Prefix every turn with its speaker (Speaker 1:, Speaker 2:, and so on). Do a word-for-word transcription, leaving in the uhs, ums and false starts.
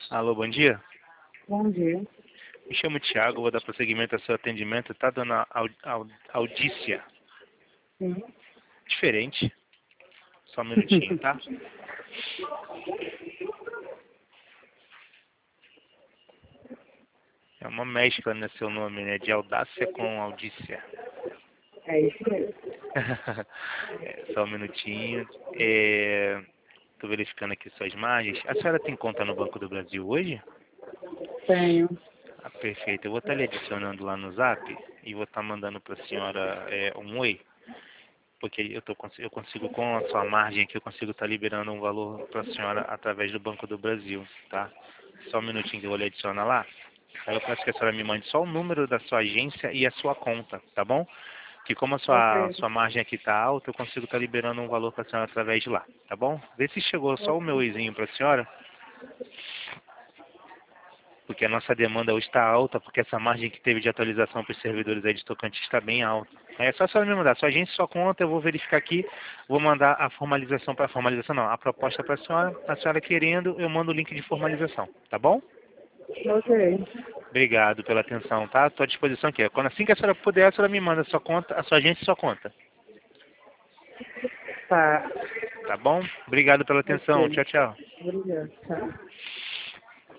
Speaker 1: Alô, bom dia.
Speaker 2: Bom dia.
Speaker 1: Me chamo Thiago, vou dar prosseguimento ao seu atendimento. Tá, dona Au- Au- Audícia?
Speaker 2: Sim.
Speaker 1: Diferente. Só um minutinho, tá? É uma mescla, né, seu nome, né? De audácia com audícia.
Speaker 2: É isso mesmo.
Speaker 1: É, só um minutinho. É, tô verificando aqui suas margens. A senhora tem conta no Banco do Brasil hoje?
Speaker 2: Tenho.
Speaker 1: Ah, perfeito. Eu vou estar lhe adicionando lá no Zap e vou estar mandando para a senhora é, um oi. Porque eu, tô, eu consigo, com a sua margem aqui, eu consigo estar liberando um valor para a senhora através do Banco do Brasil, tá? Só um minutinho que eu vou lhe adicionar lá. Aí eu peço que a senhora me mande só o número da sua agência e a sua conta, tá bom? Que como a sua,
Speaker 2: Ok.
Speaker 1: sua margem aqui está alta, eu consigo estar liberando um valor para a senhora através de lá, tá bom? Vê se chegou só o meu
Speaker 2: Ok.
Speaker 1: oizinho para a senhora, porque a nossa demanda hoje está alta, porque essa margem que teve de atualização para os servidores aí de Tocantins está bem alta. É só a senhora me mandar sua agência e sua conta, eu vou verificar aqui, vou mandar a formalização para a formalização, não, a proposta para a senhora, a senhora querendo, eu mando o link de formalização, tá bom?
Speaker 2: Ok.
Speaker 1: Obrigado pela atenção, tá? Estou à disposição aqui. Quando assim que a senhora puder, a senhora me manda a sua conta, a sua agência e sua conta,
Speaker 2: Tá.
Speaker 1: tá bom? Obrigado pela atenção.
Speaker 2: Ok.
Speaker 1: Tchau, tchau.
Speaker 2: Obrigada. Tchau.